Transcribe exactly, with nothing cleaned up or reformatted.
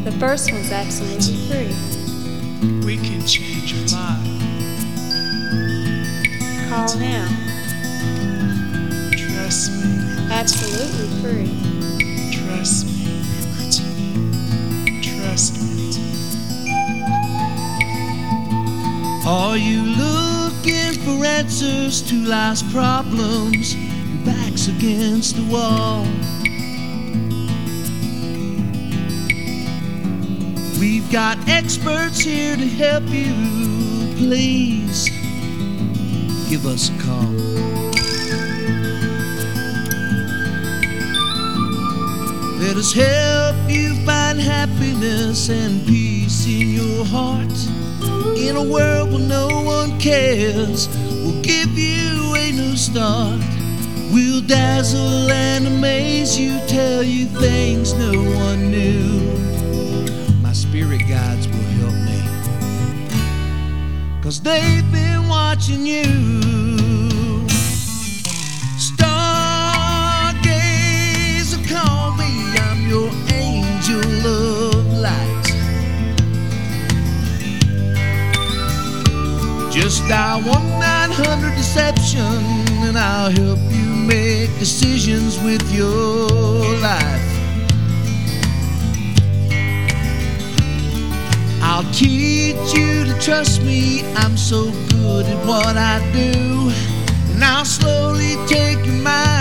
The first one's absolutely free. We can change your life. Call now. Trust me. Absolutely free. Trust me. Trust me. Are you looking for answers to life's problems? Your back's against the wall. We've got experts here to help you. Please give us a call. Let us help you find happiness and peace in your heart. In a world where no one cares, we'll give you a new start. We'll dazzle and amaze you, tell you things no one knew. My spirit guides will help me, 'cause they've been watching you. Stargazer, call me, I'm your angel of light. Just dial one nine hundred deception and I'll help you make decisions with your life. I'll teach you to trust me, I'm so good at what I do. And I'll slowly take your mind